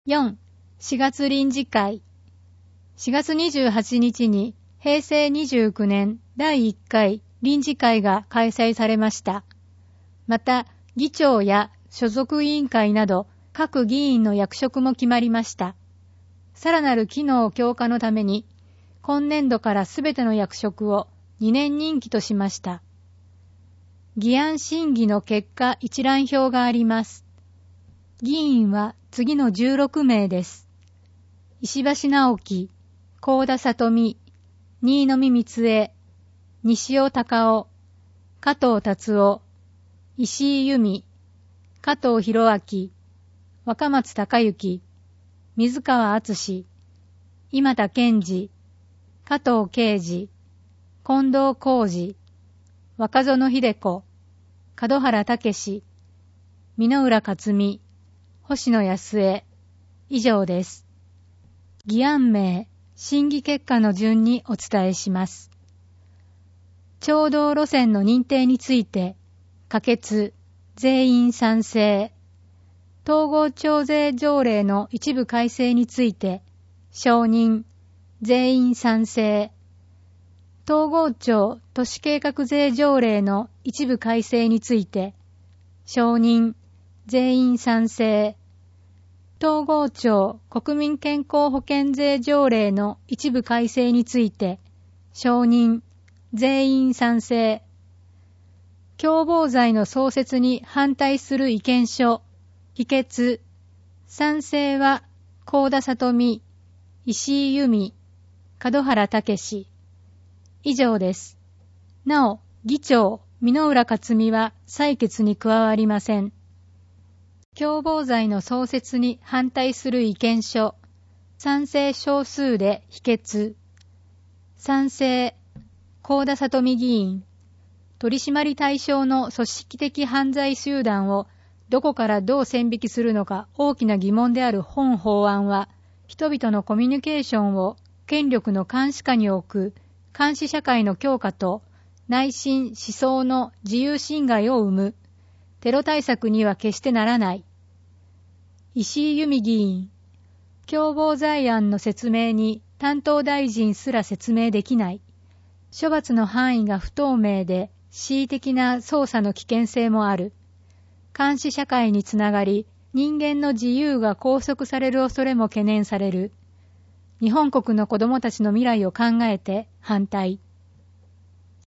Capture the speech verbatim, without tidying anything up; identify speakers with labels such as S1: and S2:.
S1: よん、しがつ臨時会。しがつにじゅうはちにちにへいせいにじゅうきゅうねんだいいっかい臨時会が開催されました。また、議長や所属委員会など各議員の役職も決まりました。さらなる機能強化のために、今年度からすべての役職をにねん任期としました。議案審議の結果一覧表があります。議員は次のじゅうろくめいです。石橋直樹、幸田さとみ、新野見光恵、西尾隆夫、加藤達夫、石井由美、加藤博明、若松隆之、水川敦、今田健二、加藤啓二、近藤浩二、若園秀子、門原武史、箕浦克美、星野康江、以上です。議案名、審議結果の順にお伝えします。町道路線の認定について、可決、全員賛成。統合徴税条例の一部改正について、承認、全員賛成。統合庁都市計画税条例の一部改正について、承認、全員賛成。統合庁国民健康保険税条例の一部改正について、承認、全員賛成。共謀罪の創設に反対する意見書、否決。賛成は、幸田さとみ、石井由美、門原武史。以上です。なお、議長、箕浦克美は採決に加わりません。共謀罪の創設に反対する意見書、賛成少数で否決。賛成、幸田さとみ議員。取締対象の組織的犯罪集団をどこからどう線引きするのか大きな疑問である本法案は、人々のコミュニケーションを権力の監視下に置く監視社会の強化と内心思想の自由侵害を生む。テロ対策には決してならない。石井由美議員。共謀罪案の説明に担当大臣すら説明できない。処罰の範囲が不透明で恣意的な捜査の危険性もある。監視社会につながり、人間の自由が拘束される恐れも懸念される。日本国の子供たちの未来を考えて反対。